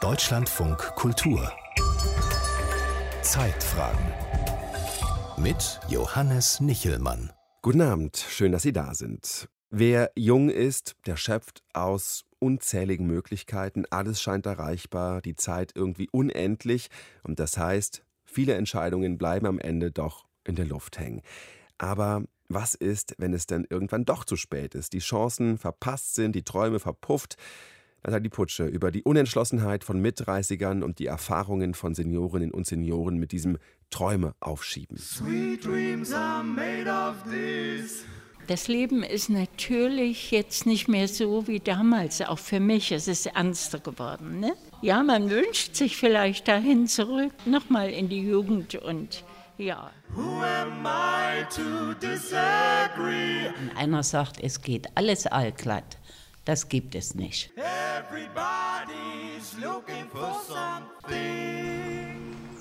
Deutschlandfunk Kultur Zeitfragen mit Johannes Nichelmann. Guten Abend, schön, dass Sie da sind. Wer jung ist, der schöpft aus unzähligen Möglichkeiten. Alles scheint erreichbar, die Zeit irgendwie unendlich. Und das heißt, viele Entscheidungen bleiben am Ende doch in der Luft hängen. Aber was ist, wenn es dann irgendwann doch zu spät ist? Die Chancen verpasst sind, die Träume verpufft. Nathalie Putsche über die Unentschlossenheit von Mit-30ern und die Erfahrungen von Seniorinnen und Senioren mit diesem Träume aufschieben. Sweet dreams are made of this. Das Leben ist natürlich jetzt nicht mehr so wie damals, auch für mich. Es ist ernster geworden, ne? Ja, man wünscht sich vielleicht dahin zurück, nochmal in die Jugend und ja. Who am I to disagree? Einer sagt, es geht alles allglatt. Das gibt es nicht. Everybody's looking for something.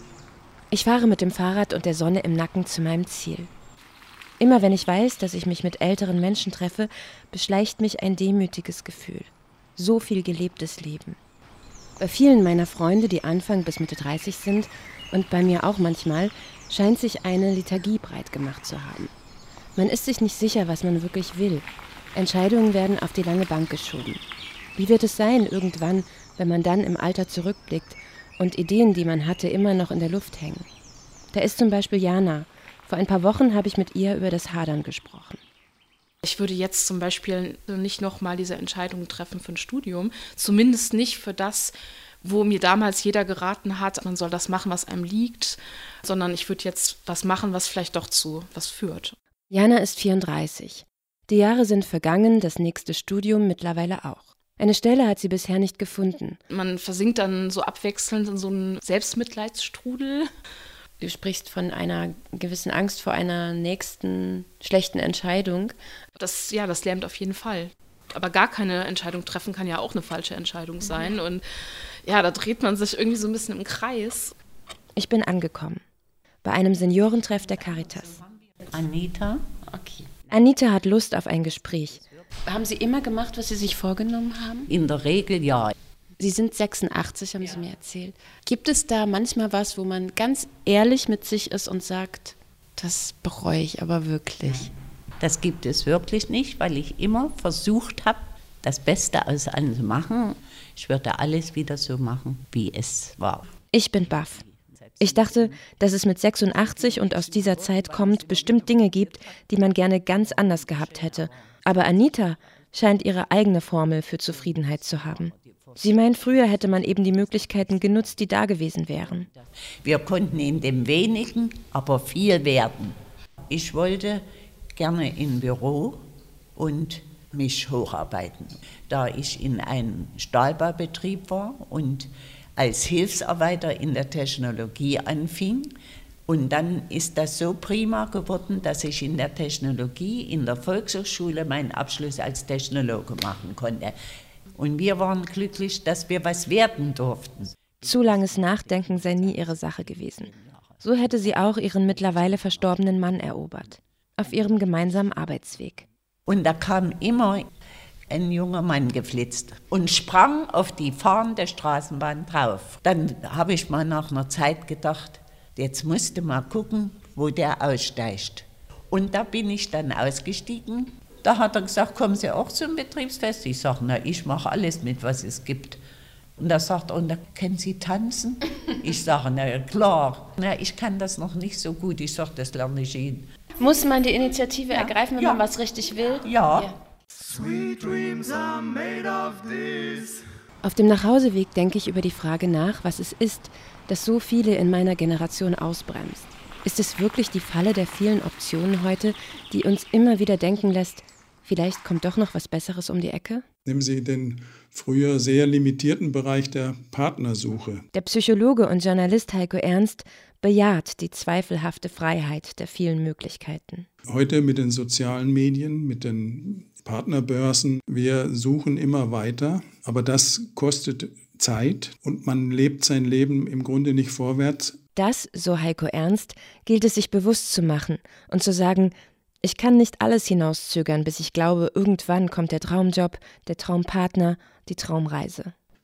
Ich fahre mit dem Fahrrad und der Sonne im Nacken zu meinem Ziel. Immer wenn ich weiß, dass ich mich mit älteren Menschen treffe, beschleicht mich ein demütiges Gefühl. So viel gelebtes Leben. Bei vielen meiner Freunde, die Anfang bis Mitte 30 sind, und bei mir auch manchmal, scheint sich eine Lethargie breit gemacht zu haben. Man ist sich nicht sicher, was man wirklich will. Entscheidungen werden auf die lange Bank geschoben. Wie wird es sein irgendwann, wenn man dann im Alter zurückblickt und Ideen, die man hatte, immer noch in der Luft hängen? Da ist zum Beispiel Jana. Vor ein paar Wochen habe ich mit ihr über das Hadern gesprochen. Ich würde jetzt zum Beispiel nicht nochmal diese Entscheidung treffen für ein Studium, zumindest nicht für das, wo mir damals jeder geraten hat, man soll das machen, was einem liegt, sondern ich würde jetzt was machen, was vielleicht doch zu was führt. Jana ist 34. Die Jahre sind vergangen, das nächste Studium mittlerweile auch. Eine Stelle hat sie bisher nicht gefunden. Man versinkt dann so abwechselnd in so einen Selbstmitleidsstrudel. Du sprichst von einer gewissen Angst vor einer nächsten schlechten Entscheidung. Das lähmt auf jeden Fall. Aber gar keine Entscheidung treffen kann ja auch eine falsche Entscheidung sein. Und ja, da dreht man sich irgendwie so ein bisschen im Kreis. Ich bin angekommen. Bei einem Seniorentreff der Caritas. Anita? Okay. Anita hat Lust auf ein Gespräch. Haben Sie immer gemacht, was Sie sich vorgenommen haben? In der Regel ja. Sie sind 86, haben Sie mir erzählt. Gibt es da manchmal was, wo man ganz ehrlich mit sich ist und sagt, das bereue ich aber wirklich? Das gibt es wirklich nicht, weil ich immer versucht habe, das Beste aus allem zu machen. Ich würde alles wieder so machen, wie es war. Ich bin baff. Ich dachte, dass es mit 86 und aus dieser Zeit kommt, bestimmt Dinge gibt, die man gerne ganz anders gehabt hätte. Aber Anita scheint ihre eigene Formel für Zufriedenheit zu haben. Sie meint, früher hätte man eben die Möglichkeiten genutzt, die da gewesen wären. Wir konnten in dem Wenigen aber viel werden. Ich wollte gerne im Büro und mich hocharbeiten. Da ich in einem Stahlbaubetrieb war und als Hilfsarbeiter in der Technologie anfing. Und dann ist das so prima geworden, dass ich in der Technologie, in der Volkshochschule meinen Abschluss als Technologe machen konnte. Und wir waren glücklich, dass wir was werden durften. Zu langes Nachdenken sei nie ihre Sache gewesen. So hätte sie auch ihren mittlerweile verstorbenen Mann erobert. Auf ihrem gemeinsamen Arbeitsweg. Und da kam immer ein junger Mann geflitzt und sprang auf die fahrende Straßenbahn drauf. Dann habe ich mal nach einer Zeit gedacht, jetzt musst du mal gucken, wo der aussteigt. Und da bin ich dann ausgestiegen. Da hat er gesagt, kommen Sie auch zum Betriebsfest? Ich sage, na, ich mache alles mit, was es gibt. Und da sagt er, und da können Sie tanzen? Ich sage, na ja, klar. Na, ich kann das noch nicht so gut. Ich sage, das lerne ich Ihnen. Muss man die Initiative ergreifen, wenn man was richtig will? Ja. Sweet dreams are made of this. Auf dem Nachhauseweg denke ich über die Frage nach, was es ist, das so viele in meiner Generation ausbremst. Ist es wirklich die Falle der vielen Optionen heute, die uns immer wieder denken lässt, vielleicht kommt doch noch was Besseres um die Ecke? Nehmen Sie den früher sehr limitierten Bereich der Partnersuche. Der Psychologe und Journalist Heiko Ernst bejaht die zweifelhafte Freiheit der vielen Möglichkeiten. Heute mit den sozialen Medien, mit den Partnerbörsen, wir suchen immer weiter, aber das kostet Zeit und man lebt sein Leben im Grunde nicht vorwärts. Das, so Heiko Ernst, gilt es sich bewusst zu machen und zu sagen, ich kann nicht alles hinauszögern, bis ich glaube, irgendwann kommt der Traumjob, der Traumpartner, die Traumreise.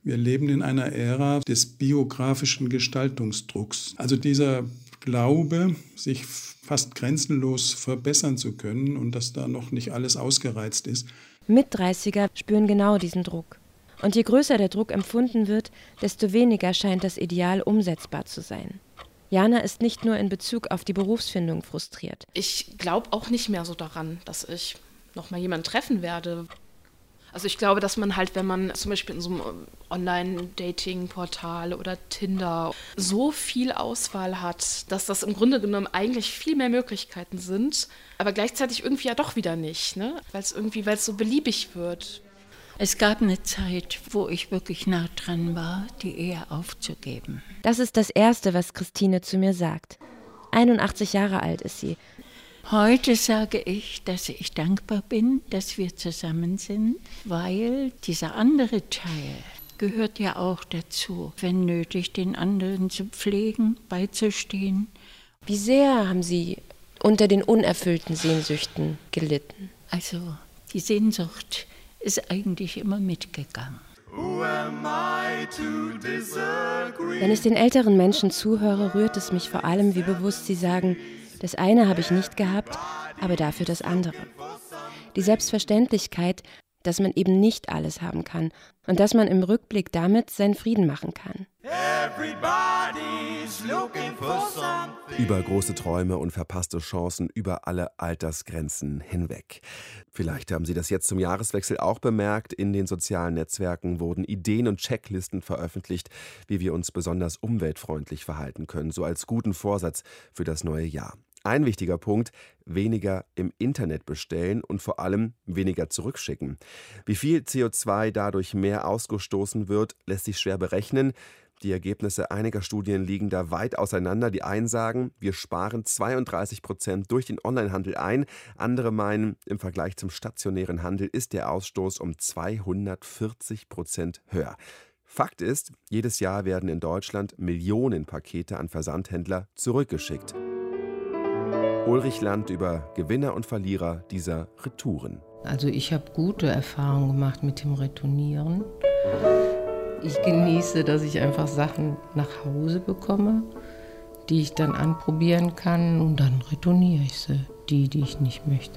Wir leben in einer Ära des biografischen Gestaltungsdrucks. Also dieser Glaube, sich fast grenzenlos verbessern zu können und dass da noch nicht alles ausgereizt ist. Mit-30er spüren genau diesen Druck. Und je größer der Druck empfunden wird, desto weniger scheint das Ideal umsetzbar zu sein. Jana ist nicht nur in Bezug auf die Berufsfindung frustriert. Ich glaube auch nicht mehr so daran, dass ich noch mal jemanden treffen werde. Also ich glaube, dass man halt, wenn man zum Beispiel in so einem Online-Dating-Portal oder Tinder so viel Auswahl hat, dass das im Grunde genommen eigentlich viel mehr Möglichkeiten sind, aber gleichzeitig irgendwie ja doch wieder nicht, ne? Weil es so beliebig wird. Es gab eine Zeit, wo ich wirklich nah dran war, die Ehe aufzugeben. Das ist das Erste, was Christine zu mir sagt. 81 Jahre alt ist sie. Heute sage ich, dass ich dankbar bin, dass wir zusammen sind, weil dieser andere Teil gehört ja auch dazu, wenn nötig, den anderen zu pflegen, beizustehen. Wie sehr haben Sie unter den unerfüllten Sehnsüchten gelitten? Also die Sehnsucht ist eigentlich immer mitgegangen. Wenn ich den älteren Menschen zuhöre, rührt es mich vor allem, wie bewusst sie sagen, das eine habe ich nicht gehabt, aber dafür das andere. Die Selbstverständlichkeit, dass man eben nicht alles haben kann und dass man im Rückblick damit seinen Frieden machen kann. Über große Träume und verpasste Chancen über alle Altersgrenzen hinweg. Vielleicht haben Sie das jetzt zum Jahreswechsel auch bemerkt. In den sozialen Netzwerken wurden Ideen und Checklisten veröffentlicht, wie wir uns besonders umweltfreundlich verhalten können, so als guten Vorsatz für das neue Jahr. Ein wichtiger Punkt: weniger im Internet bestellen und vor allem weniger zurückschicken. Wie viel CO2 dadurch mehr ausgestoßen wird, lässt sich schwer berechnen. Die Ergebnisse einiger Studien liegen da weit auseinander. Die einen sagen, wir sparen 32% durch den Onlinehandel ein. Andere meinen, im Vergleich zum stationären Handel ist der Ausstoß um 240% höher. Fakt ist, jedes Jahr werden in Deutschland Millionen Pakete an Versandhändler zurückgeschickt. Ulrich Land über Gewinner und Verlierer dieser Retouren. Also ich habe gute Erfahrungen gemacht mit dem Retournieren. Ich genieße, dass ich einfach Sachen nach Hause bekomme, die ich dann anprobieren kann, und dann retourniere ich sie, die ich nicht möchte.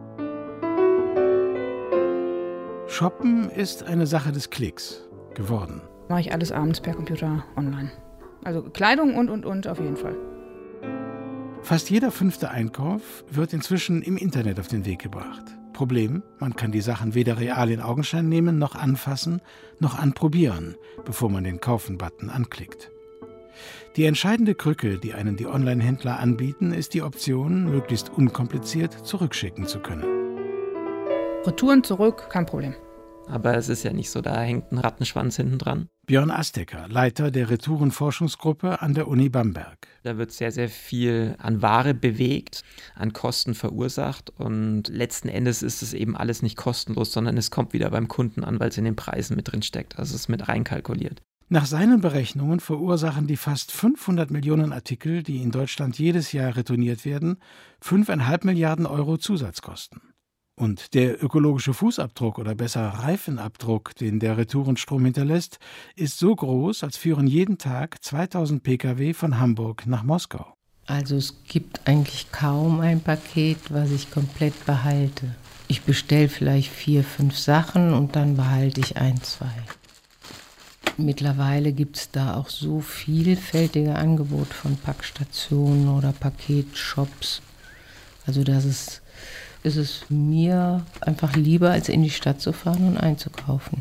Shoppen ist eine Sache des Klicks geworden. Mache ich alles abends per Computer online. Also Kleidung und auf jeden Fall. Fast jeder 5. Einkauf wird inzwischen im Internet auf den Weg gebracht. Problem: Man kann die Sachen weder real in Augenschein nehmen, noch anfassen, noch anprobieren, bevor man den Kaufen-Button anklickt. Die entscheidende Krücke, die einen die Online-Händler anbieten, ist die Option, möglichst unkompliziert zurückschicken zu können. Retouren zurück, kein Problem. Aber es ist ja nicht so, da hängt ein Rattenschwanz hinten dran. Björn Astecker, Leiter der Retourenforschungsgruppe an der Uni Bamberg. Da wird sehr, sehr viel an Ware bewegt, an Kosten verursacht, und letzten Endes ist es eben alles nicht kostenlos, sondern es kommt wieder beim Kunden an, weil es in den Preisen mit drin steckt. Also es ist mit reinkalkuliert. Nach seinen Berechnungen verursachen die fast 500 Millionen Artikel, die in Deutschland jedes Jahr retourniert werden, 5,5 Milliarden Euro Zusatzkosten. Und der ökologische Fußabdruck oder besser Reifenabdruck, den der Retourenstrom hinterlässt, ist so groß, als führen jeden Tag 2000 Pkw von Hamburg nach Moskau. Also es gibt eigentlich kaum ein Paket, was ich komplett behalte. Ich bestelle vielleicht 4, 5 Sachen und dann behalte ich 1, 2. Mittlerweile gibt es da auch so vielfältige Angebote von Packstationen oder Paketshops. Also das ist es mir einfach lieber, als in die Stadt zu fahren und einzukaufen.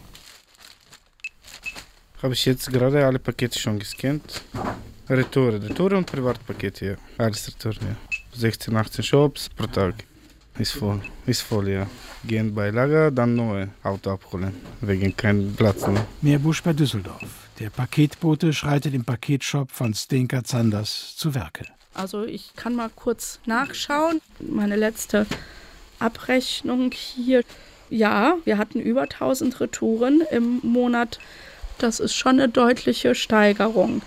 Habe ich jetzt gerade alle Pakete schon gescannt. Retour und Privatpakete, ja. Alles Retour, ja. 16, 18 Shops pro Tag. Ist voll, ja. Gehen bei Lager, dann neue Auto abholen, wegen keinem Platz mehr. Meerbusch bei Düsseldorf. Der Paketbote schreitet im Paketshop von Stenka Zanders zu Werke. Also ich kann mal kurz nachschauen. Meine letzte Abrechnung hier. Ja, wir hatten über 1000 Retouren im Monat. Das ist schon eine deutliche Steigerung.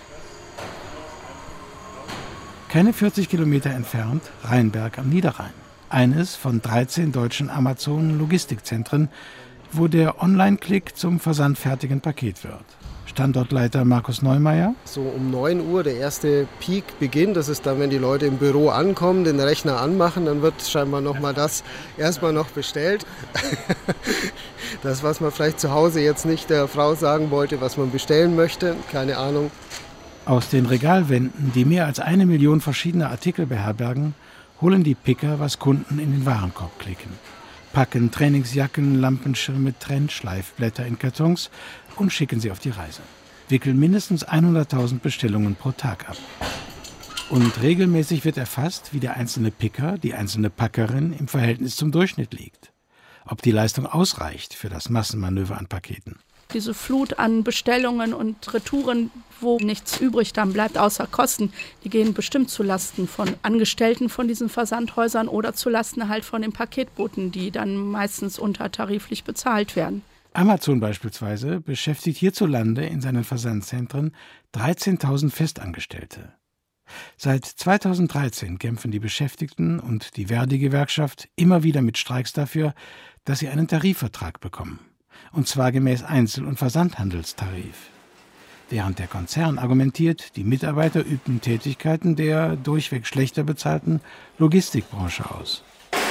Keine 40 Kilometer entfernt, Rheinberg am Niederrhein. Eines von 13 deutschen Amazon-Logistikzentren, wo der Online-Klick zum versandfertigen Paket wird. Standortleiter Markus Neumeier. So um 9 Uhr der erste Peak beginnt. Das ist dann, wenn die Leute im Büro ankommen, den Rechner anmachen, dann wird scheinbar nochmal das erstmal noch bestellt. Das, was man vielleicht zu Hause jetzt nicht der Frau sagen wollte, was man bestellen möchte, keine Ahnung. Aus den Regalwänden, die mehr als 1 Million verschiedene Artikel beherbergen, holen die Picker, was Kunden in den Warenkorb klicken. Packen Trainingsjacken, Lampenschirme, Trennschleifblätter in Kartons und schicken sie auf die Reise. Wickeln mindestens 100.000 Bestellungen pro Tag ab. Und regelmäßig wird erfasst, wie der einzelne Picker, die einzelne Packerin im Verhältnis zum Durchschnitt liegt. Ob die Leistung ausreicht für das Massenmanöver an Paketen. Diese Flut an Bestellungen und Retouren, wo nichts übrig dann bleibt außer Kosten, die gehen bestimmt zulasten von Angestellten von diesen Versandhäusern oder zulasten halt von den Paketboten, die dann meistens untertariflich bezahlt werden. Amazon beispielsweise beschäftigt hierzulande in seinen Versandzentren 13.000 Festangestellte. Seit 2013 kämpfen die Beschäftigten und die Verdi-Gewerkschaft immer wieder mit Streiks dafür, dass sie einen Tarifvertrag bekommen. Und zwar gemäß Einzel- und Versandhandelstarif. Während der Konzern argumentiert, die Mitarbeiter übten Tätigkeiten der durchweg schlechter bezahlten Logistikbranche aus.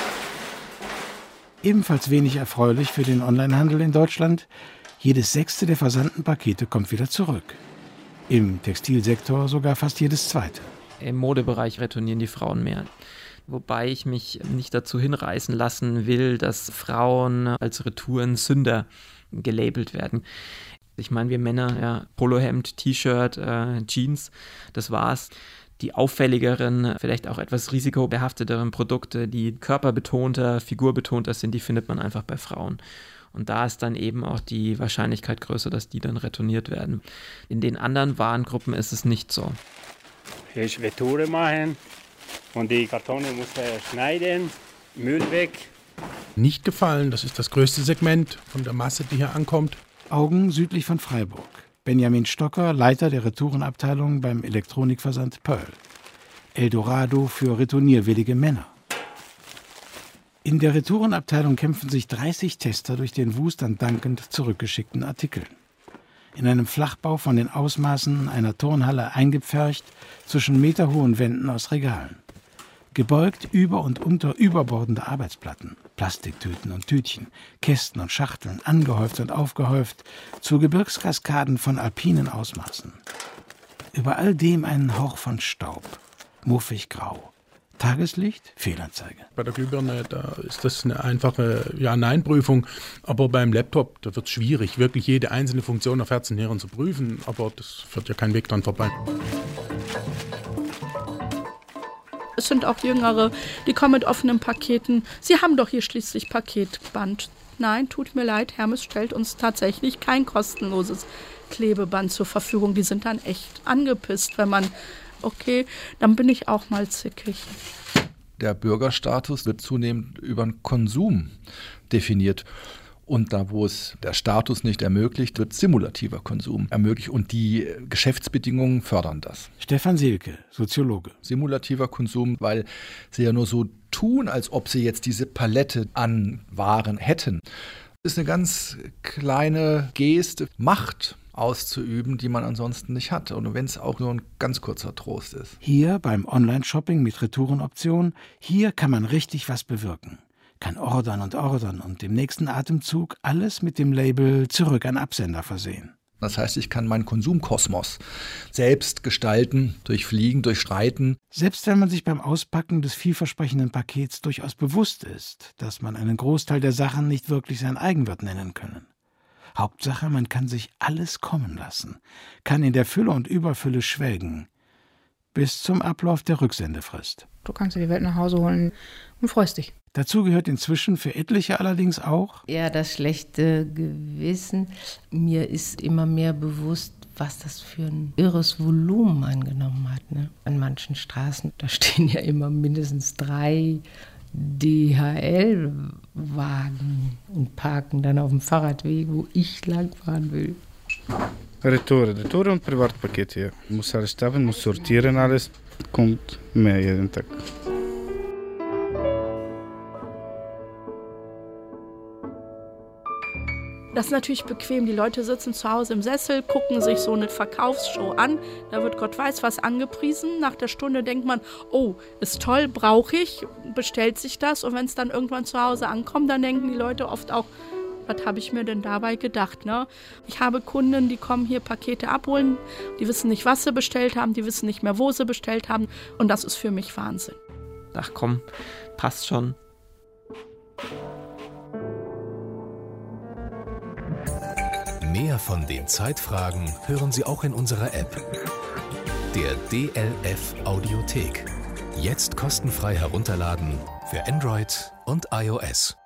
Ebenfalls wenig erfreulich für den Onlinehandel in Deutschland: jedes 6. der versandten Pakete kommt wieder zurück. Im Textilsektor sogar fast jedes 2. Im Modebereich retournieren die Frauen mehr. Wobei ich mich nicht dazu hinreißen lassen will, dass Frauen als Retourensünder gelabelt werden. Ich meine, wir Männer, ja, Polohemd, T-Shirt, Jeans, das war's. Die auffälligeren, vielleicht auch etwas risikobehafteteren Produkte, die körperbetonter, figurbetonter sind, die findet man einfach bei Frauen. Und da ist dann eben auch die Wahrscheinlichkeit größer, dass die dann retourniert werden. In den anderen Warengruppen ist es nicht so. Hier ist Retoure machen und die Kartone muss er schneiden, Müll weg. Nicht gefallen, das ist das größte Segment von der Masse, die hier ankommt. Augen südlich von Freiburg. Benjamin Stocker, Leiter der Retourenabteilung beim Elektronikversand Pearl. Eldorado für retournierwillige Männer. In der Retourenabteilung kämpfen sich 30 Tester durch den Wust an dankend zurückgeschickten Artikeln. In einem Flachbau von den Ausmaßen einer Turnhalle eingepfercht, zwischen meterhohen Wänden aus Regalen. Gebeugt über und unter überbordende Arbeitsplatten, Plastiktüten und Tütchen, Kästen und Schachteln, angehäuft und aufgehäuft, zu Gebirgskaskaden von alpinen Ausmaßen. Über all dem einen Hauch von Staub, muffig grau. Tageslicht, Fehlanzeige. Bei der Glühbirne, da ist das eine einfache Ja-Nein-Prüfung. Aber beim Laptop, da wird es schwierig, wirklich jede einzelne Funktion auf Herz und Nieren zu prüfen. Aber das führt ja kein Weg dran vorbei. Es sind auch Jüngere, die kommen mit offenen Paketen. Sie haben doch hier schließlich Paketband. Nein, tut mir leid, Hermes stellt uns tatsächlich kein kostenloses Klebeband zur Verfügung. Die sind dann echt angepisst, wenn man... Okay, dann bin ich auch mal zickig. Der Bürgerstatus wird zunehmend über den Konsum definiert. Und da, wo es der Status nicht ermöglicht, wird simulativer Konsum ermöglicht. Und die Geschäftsbedingungen fördern das. Stefan Silke, Soziologe. Simulativer Konsum, weil sie ja nur so tun, als ob sie jetzt diese Palette an Waren hätten. Das ist eine ganz kleine Geste, Macht auszuüben, die man ansonsten nicht hat. Und wenn es auch nur ein ganz kurzer Trost ist. Hier beim Online-Shopping mit Retourenoption, hier kann man richtig was bewirken. Kann ordern und im nächsten Atemzug alles mit dem Label zurück an Absender versehen. Das heißt, ich kann meinen Konsumkosmos selbst gestalten, durchfliegen, durchschreiten. Selbst wenn man sich beim Auspacken des vielversprechenden Pakets durchaus bewusst ist, dass man einen Großteil der Sachen nicht wirklich sein eigen wird nennen können. Hauptsache, man kann sich alles kommen lassen, kann in der Fülle und Überfülle schwelgen, bis zum Ablauf der Rücksendefrist. Du kannst dir die Welt nach Hause holen und freust dich. Dazu gehört inzwischen für etliche allerdings auch... Ja, das schlechte Gewissen. Mir ist immer mehr bewusst, was das für ein irres Volumen angenommen hat. Ne? An manchen Straßen, da stehen ja immer mindestens 3 DHL-Wagen und parken dann auf dem Fahrradweg, wo ich langfahren will. Retoure und Privatpakete. Ja. Muss alles stapeln, muss sortieren alles. Kommt mehr jeden Tag. Das ist natürlich bequem. Die Leute sitzen zu Hause im Sessel, gucken sich so eine Verkaufsshow an. Da wird Gott weiß was angepriesen. Nach der Stunde denkt man, oh, ist toll, brauche ich, bestellt sich das. Und wenn es dann irgendwann zu Hause ankommt, dann denken die Leute oft auch, was habe ich mir denn dabei gedacht? Ne? Ich habe Kunden, die kommen hier Pakete abholen, die wissen nicht, was sie bestellt haben, die wissen nicht mehr, wo sie bestellt haben. Und das ist für mich Wahnsinn. Ach komm, passt schon. Mehr von den Zeitfragen hören Sie auch in unserer App, der DLF Audiothek. Jetzt kostenfrei herunterladen für Android und iOS.